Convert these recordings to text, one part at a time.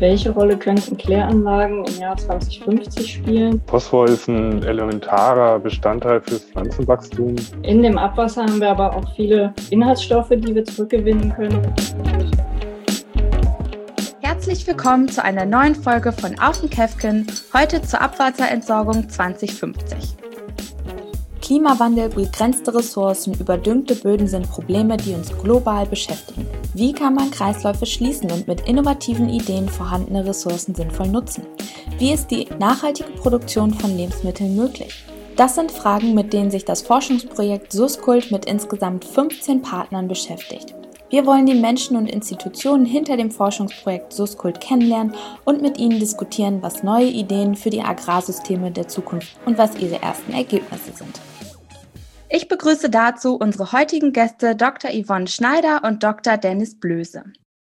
Welche Rolle könnten Kläranlagen im Jahr 2050 spielen? Phosphor ist ein elementarer Bestandteil fürs Pflanzenwachstum. In dem Abwasser haben wir aber auch viele Inhaltsstoffe, die wir zurückgewinnen können. Herzlich willkommen zu einer neuen Folge von Auf den Käfken, heute zur Abwasserentsorgung 2050. Klimawandel, begrenzte Ressourcen, überdüngte Böden sind Probleme, die uns global beschäftigen. Wie kann man Kreisläufe schließen und mit innovativen Ideen vorhandene Ressourcen sinnvoll nutzen? Wie ist die nachhaltige Produktion von Lebensmitteln möglich? Das sind Fragen, mit denen sich das Forschungsprojekt SUSKULT mit insgesamt 15 Partnern beschäftigt. Wir wollen die Menschen und Institutionen hinter dem Forschungsprojekt SUSKULT kennenlernen und mit ihnen diskutieren, was neue Ideen für die Agrarsysteme der Zukunft und was ihre ersten Ergebnisse sind. Ich begrüße dazu unsere heutigen Gäste Dr. Yvonne Schneider und Dr. Dennis Blöse.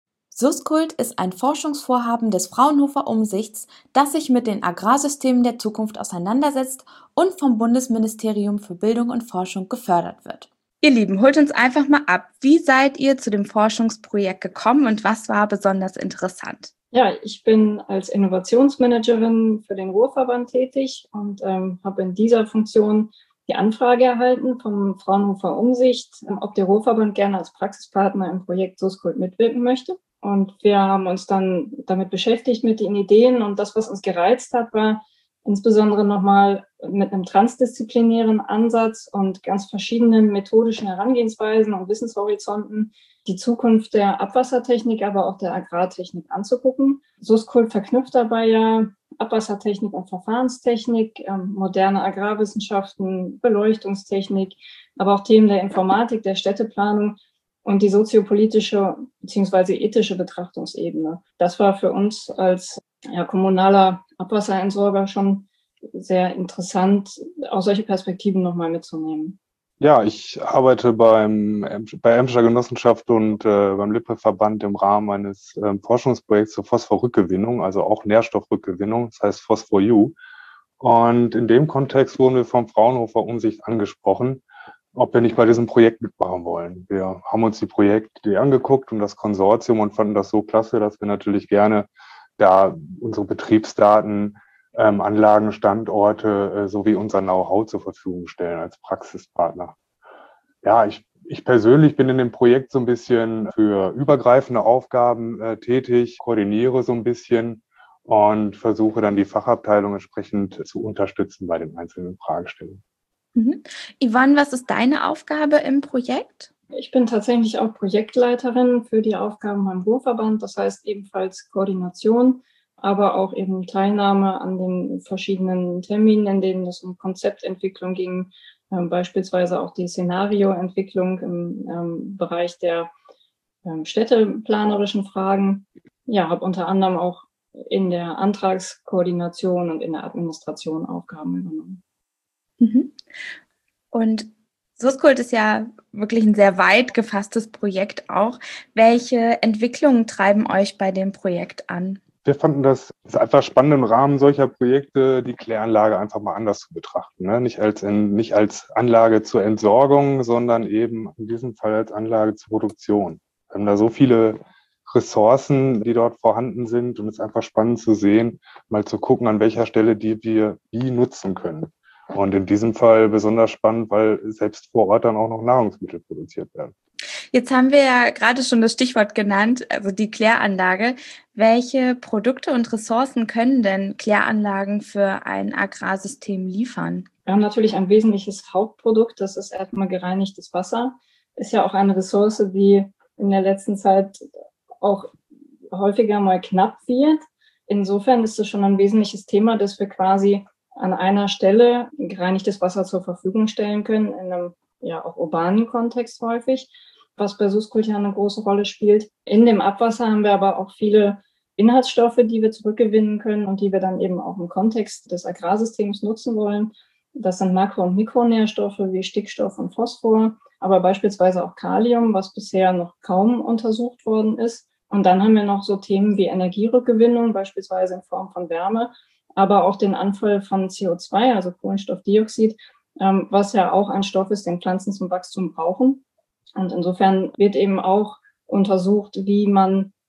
SUSKULT ist ein Forschungsvorhaben des Fraunhofer Umsichts, das sich mit den Agrarsystemen der Zukunft auseinandersetzt und vom Bundesministerium für Bildung und Forschung gefördert wird. Ihr Lieben, holt uns einfach mal ab. Wie seid ihr zu dem Forschungsprojekt gekommen und was war besonders interessant? Ja, ich bin als Innovationsmanagerin für den Ruhrverband tätig und habe in dieser Funktion die Anfrage erhalten vom Fraunhofer Umsicht, ob der Ruhrverband gerne als Praxispartner im Projekt SUSKULT mitwirken möchte. Und wir haben uns dann damit beschäftigt mit den Ideen und das, was uns gereizt hat, war insbesondere nochmal mit einem transdisziplinären Ansatz und ganz verschiedenen methodischen Herangehensweisen und Wissenshorizonten die Zukunft der Abwassertechnik, aber auch der Agrartechnik anzugucken. SUSKULT verknüpft dabei ja Abwassertechnik und Verfahrenstechnik, moderne Agrarwissenschaften, Beleuchtungstechnik, aber auch Themen der Informatik, der Städteplanung und die soziopolitische bzw. ethische Betrachtungsebene. Das war für uns als kommunaler Abwasserentsorger schon sehr interessant, auch solche Perspektiven nochmal mitzunehmen. Ja, ich arbeite bei Emscher Genossenschaft und beim Lippe-Verband im Rahmen eines Forschungsprojekts zur Phosphorrückgewinnung, also auch Nährstoffrückgewinnung, das heißt Phosphor-U. Und in dem Kontext wurden wir vom Fraunhofer Umsicht angesprochen, ob wir nicht bei diesem Projekt mitmachen wollen. Wir haben uns die Projekte angeguckt und das Konsortium und fanden das so klasse, dass wir natürlich gerne da unsere Betriebsdaten, Anlagen, Standorte sowie unser Know-how zur Verfügung stellen als Praxispartner. Ja, ich persönlich bin in dem Projekt so ein bisschen für übergreifende Aufgaben tätig, koordiniere so ein bisschen und versuche dann die Fachabteilung entsprechend zu unterstützen bei den einzelnen Fragestellungen. Yvonne, was ist deine Aufgabe im Projekt? Ich bin tatsächlich auch Projektleiterin für die Aufgaben beim Ruhrverband, das heißt ebenfalls Koordination, aber auch eben Teilnahme an den verschiedenen Terminen, in denen es um Konzeptentwicklung ging, beispielsweise auch die Szenarioentwicklung im Bereich der städteplanerischen Fragen. Ja, habe unter anderem auch in der Antragskoordination und in der Administration Aufgaben übernommen. Und SUSKULT ist ja wirklich ein sehr weit gefasstes Projekt auch. Welche Entwicklungen treiben euch bei dem Projekt an? Wir fanden das einfach spannend im Rahmen solcher Projekte, die Kläranlage einfach mal anders zu betrachten. Ne? Nicht als Anlage zur Entsorgung, sondern eben in diesem Fall als Anlage zur Produktion. Wir haben da so viele Ressourcen, die dort vorhanden sind und es ist einfach spannend zu sehen, mal zu gucken, an welcher Stelle die wir wie nutzen können. Und in diesem Fall besonders spannend, weil selbst vor Ort dann auch noch Nahrungsmittel produziert werden. Jetzt haben wir ja gerade schon das Stichwort genannt, also die Kläranlage. Welche Produkte und Ressourcen können denn Kläranlagen für ein Agrarsystem liefern? Wir haben natürlich ein wesentliches Hauptprodukt, das ist erstmal gereinigtes Wasser. Ist ja auch eine Ressource, die in der letzten Zeit auch häufiger mal knapp wird. Insofern ist es schon ein wesentliches Thema, dass wir quasi an einer Stelle gereinigtes Wasser zur Verfügung stellen können, in einem auch urbanen Kontext häufig, was bei SUSKULT ja eine große Rolle spielt. In dem Abwasser haben wir aber auch viele Inhaltsstoffe, die wir zurückgewinnen können und die wir dann eben auch im Kontext des Agrarsystems nutzen wollen. Das sind Makro- und Mikronährstoffe wie Stickstoff und Phosphor, aber beispielsweise auch Kalium, was bisher noch kaum untersucht worden ist. Und dann haben wir noch so Themen wie Energierückgewinnung, beispielsweise in Form von Wärme, aber auch den Anfall von CO2, also Kohlenstoffdioxid, was ja auch ein Stoff ist, den Pflanzen zum Wachstum brauchen. Und insofern wird eben auch untersucht, wie man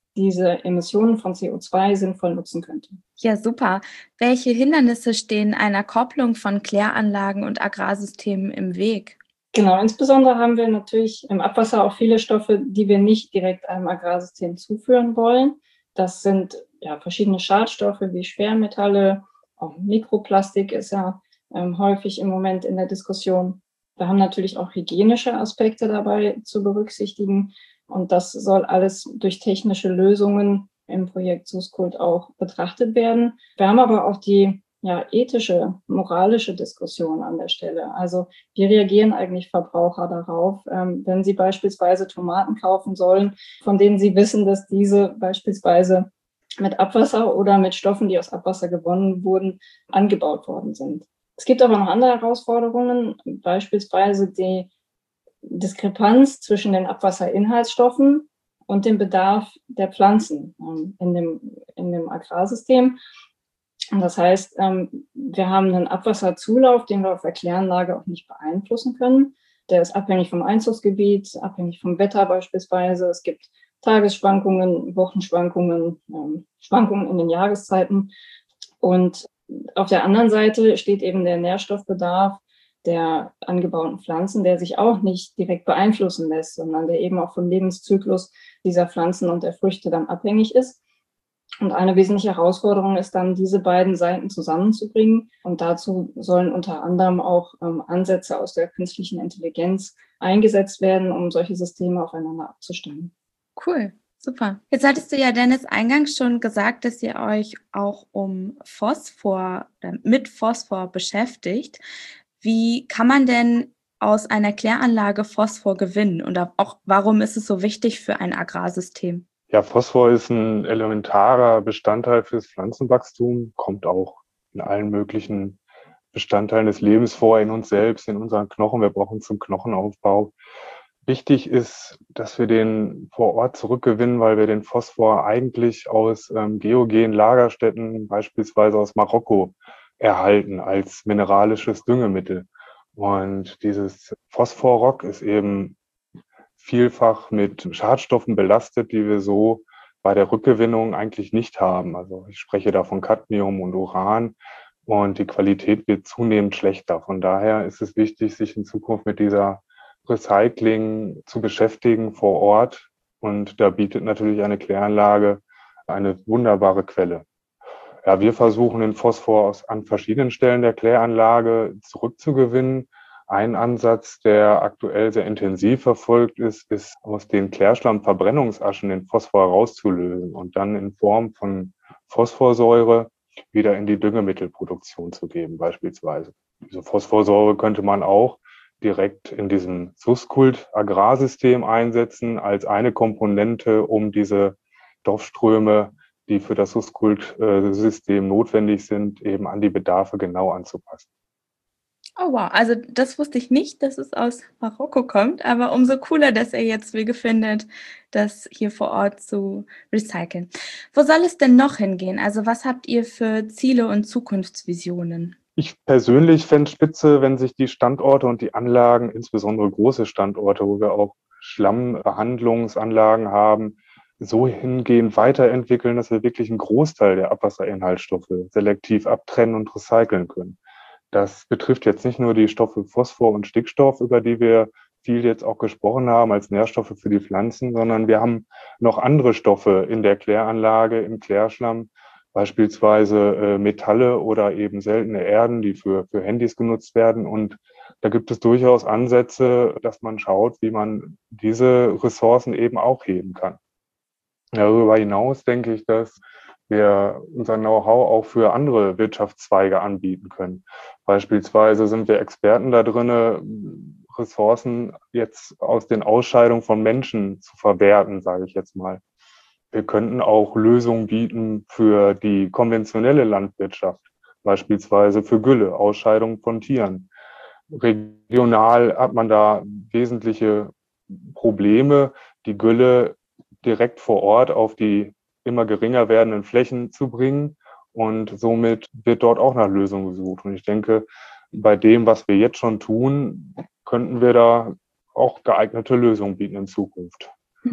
diese Emissionen von CO2 sinnvoll nutzen könnte. Ja, super. Welche Hindernisse stehen einer Kopplung von Kläranlagen und Agrarsystemen im Weg? Genau, insbesondere haben wir natürlich im Abwasser auch viele Stoffe, die wir nicht direkt einem Agrarsystem zuführen wollen. Das sind verschiedene Schadstoffe wie Schwermetalle, auch Mikroplastik ist häufig im Moment in der Diskussion. Wir haben natürlich auch hygienische Aspekte dabei zu berücksichtigen und das soll alles durch technische Lösungen im Projekt SUSCULT auch betrachtet werden. Wir haben aber auch die ethische, moralische Diskussion an der Stelle. Also wie reagieren eigentlich Verbraucher darauf, wenn sie beispielsweise Tomaten kaufen sollen, von denen sie wissen, dass diese beispielsweise mit Abwasser oder mit Stoffen, die aus Abwasser gewonnen wurden, angebaut worden sind. Es gibt aber noch andere Herausforderungen, beispielsweise die Diskrepanz zwischen den Abwasserinhaltsstoffen und dem Bedarf der Pflanzen in dem Agrarsystem. Und das heißt, wir haben einen Abwasserzulauf, den wir auf der Kläranlage auch nicht beeinflussen können. Der ist abhängig vom Einzugsgebiet, abhängig vom Wetter beispielsweise. Es gibt Tagesschwankungen, Wochenschwankungen, Schwankungen in den Jahreszeiten. Und auf der anderen Seite steht eben der Nährstoffbedarf der angebauten Pflanzen, der sich auch nicht direkt beeinflussen lässt, sondern der eben auch vom Lebenszyklus dieser Pflanzen und der Früchte dann abhängig ist. Und eine wesentliche Herausforderung ist dann, diese beiden Seiten zusammenzubringen. Und dazu sollen unter anderem auch Ansätze aus der künstlichen Intelligenz eingesetzt werden, um solche Systeme aufeinander abzustimmen. Cool, super. Jetzt hattest du ja, Dennis, eingangs schon gesagt, dass ihr euch auch mit Phosphor beschäftigt. Wie kann man denn aus einer Kläranlage Phosphor gewinnen? Und auch warum ist es so wichtig für ein Agrarsystem? Ja, Phosphor ist ein elementarer Bestandteil fürs Pflanzenwachstum, kommt auch in allen möglichen Bestandteilen des Lebens vor, in uns selbst, in unseren Knochen. Wir brauchen zum Knochenaufbau. Wichtig ist, dass wir den vor Ort zurückgewinnen, weil wir den Phosphor eigentlich aus geogenen Lagerstätten, beispielsweise aus Marokko, erhalten als mineralisches Düngemittel. Und dieses Phosphorrock ist eben vielfach mit Schadstoffen belastet, die wir so bei der Rückgewinnung eigentlich nicht haben. Also ich spreche da von Cadmium und Uran und die Qualität wird zunehmend schlechter. Von daher ist es wichtig, sich in Zukunft mit dieser Recycling zu beschäftigen vor Ort. Und da bietet natürlich eine Kläranlage eine wunderbare Quelle. Ja, wir versuchen den Phosphor an verschiedenen Stellen der Kläranlage zurückzugewinnen. Ein Ansatz, der aktuell sehr intensiv verfolgt ist aus den Klärschlammverbrennungsaschen den Phosphor herauszulösen und dann in Form von Phosphorsäure wieder in die Düngemittelproduktion zu geben, beispielsweise. Diese Phosphorsäure könnte man auch direkt in diesem SUSCULT-Agrarsystem einsetzen als eine Komponente, um diese Stoffströme, die für das SUSCULT-System notwendig sind, eben an die Bedarfe genau anzupassen. Oh wow, also das wusste ich nicht, dass es aus Marokko kommt, aber umso cooler, dass ihr jetzt Wege findet, das hier vor Ort zu recyceln. Wo soll es denn noch hingehen? Also was habt ihr für Ziele und Zukunftsvisionen? Ich persönlich fände es spitze, wenn sich die Standorte und die Anlagen, insbesondere große Standorte, wo wir auch Schlammbehandlungsanlagen haben, so hingehend weiterentwickeln, dass wir wirklich einen Großteil der Abwasserinhaltsstoffe selektiv abtrennen und recyceln können. Das betrifft jetzt nicht nur die Stoffe Phosphor und Stickstoff, über die wir viel jetzt auch gesprochen haben als Nährstoffe für die Pflanzen, sondern wir haben noch andere Stoffe in der Kläranlage, im Klärschlamm, beispielsweise Metalle oder eben seltene Erden, die für Handys genutzt werden. Und da gibt es durchaus Ansätze, dass man schaut, wie man diese Ressourcen eben auch heben kann. Darüber hinaus denke ich, dass wir unser Know-how auch für andere Wirtschaftszweige anbieten können. Beispielsweise sind wir Experten da drin, Ressourcen jetzt aus den Ausscheidungen von Menschen zu verwerten, sage ich jetzt mal. Wir könnten auch Lösungen bieten für die konventionelle Landwirtschaft, beispielsweise für Gülle, Ausscheidung von Tieren. Regional hat man da wesentliche Probleme, die Gülle direkt vor Ort auf die immer geringer werdenden Flächen zu bringen. Und somit wird dort auch nach Lösungen gesucht. Und ich denke, bei dem, was wir jetzt schon tun, könnten wir da auch geeignete Lösungen bieten in Zukunft.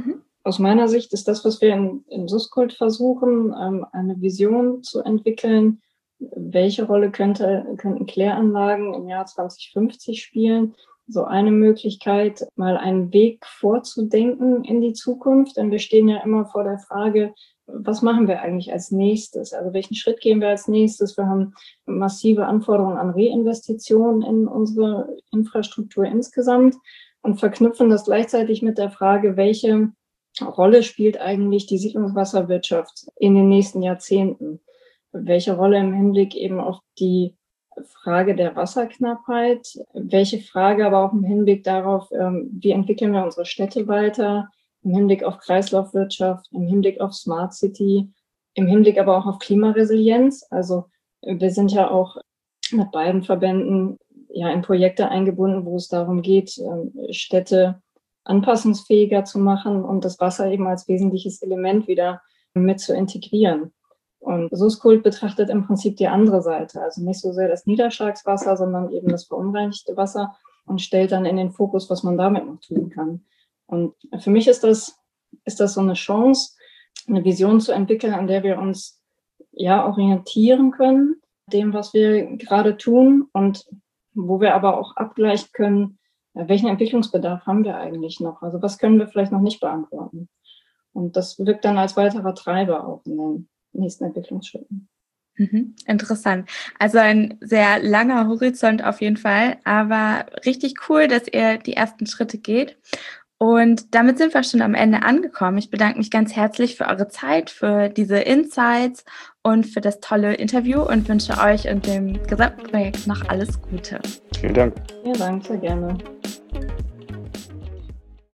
aus meiner Sicht ist das, was wir in Suskult versuchen, eine Vision zu entwickeln. Welche Rolle könnten Kläranlagen im Jahr 2050 spielen? So eine Möglichkeit, mal einen Weg vorzudenken in die Zukunft. Denn wir stehen ja immer vor der Frage, was machen wir eigentlich als nächstes? Also welchen Schritt gehen wir als nächstes? Wir haben massive Anforderungen an Reinvestitionen in unsere Infrastruktur insgesamt und verknüpfen das gleichzeitig mit der Frage, welche Rolle spielt eigentlich die Siedlungswasserwirtschaft in den nächsten Jahrzehnten? Welche Rolle im Hinblick eben auf die Frage der Wasserknappheit, welche Frage aber auch im Hinblick darauf, wie entwickeln wir unsere Städte weiter, im Hinblick auf Kreislaufwirtschaft, im Hinblick auf Smart City, im Hinblick aber auch auf Klimaresilienz. Also wir sind ja auch mit beiden Verbänden ja in Projekte eingebunden, wo es darum geht, Städte anpassungsfähiger zu machen und das Wasser eben als wesentliches Element wieder mit zu integrieren. Und Suskult betrachtet im Prinzip die andere Seite, also nicht so sehr das Niederschlagswasser, sondern eben das verunreinigte Wasser und stellt dann in den Fokus, was man damit noch tun kann. Und für mich ist das so eine Chance, eine Vision zu entwickeln, an der wir uns ja orientieren können, dem, was wir gerade tun und wo wir aber auch abgleichen können, welchen Entwicklungsbedarf haben wir eigentlich noch? Also was können wir vielleicht noch nicht beantworten? Und das wirkt dann als weiterer Treiber auch in den nächsten Entwicklungsschritten. Interessant. Also ein sehr langer Horizont auf jeden Fall, aber richtig cool, dass ihr die ersten Schritte geht. Und damit sind wir schon am Ende angekommen. Ich bedanke mich ganz herzlich für eure Zeit, für diese Insights und für das tolle Interview und wünsche euch und dem gesamten Projekt noch alles Gute. Vielen Dank. Ja, danke, sehr gerne.